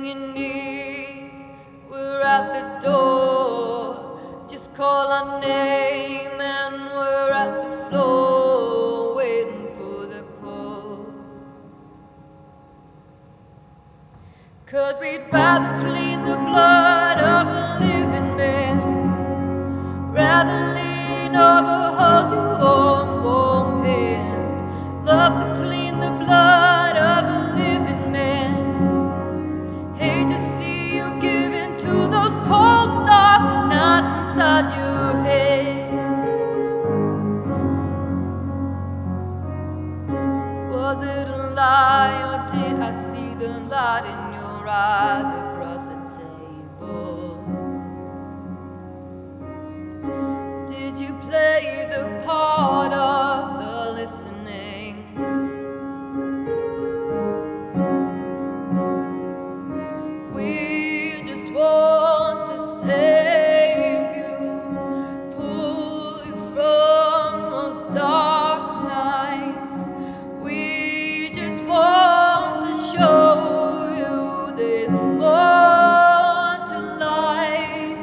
you need, we're at the door. Just call our name and we're at the floor, waiting for the call. 'Cause we'd rather clean the blood of a living man, rather lean over, hold your warm hand. Love to clean the blood of a living man. Hate to see you give in to those cold dark nights inside your head. Was it a lie, or did I see the light in your eyes across the table? Did you play the part of the listening? We just want to save you, pull you from those dark nights. We just want to show you there's more to life.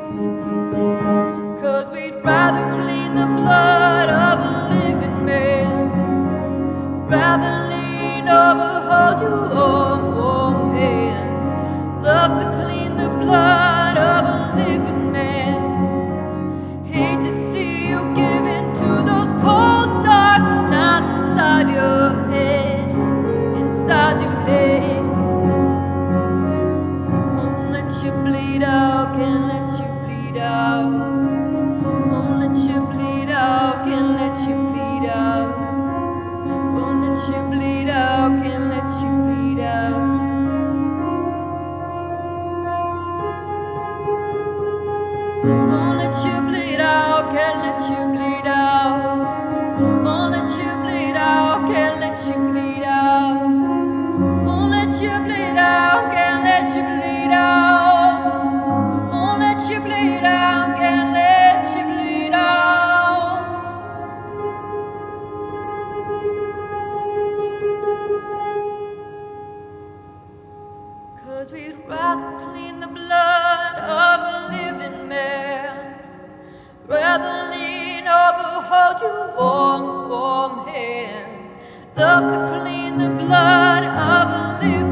'Cause we'd rather clean the blood of a living man, rather lean over, hold your warm hand. Love to clean the blood of a living man. Hate to see you give in to those cold dark nights inside your head, inside your head. Won't let you bleed out, can't let you bleed out. Won't let you bleed out, can't let you bleed out. Won't let you bleed out, can't let you bleed out. Won't let you bleed out, can't let you bleed out. Won't let you bleed out, can't let you bleed out. Won't let you bleed out, can't let you bleed out. Won't let you bleed out, can't let you bleed out. 'Cause we'd rather clean the blood of a living man, rather lean over, hold your warm hand. Love to clean the blood of a living man.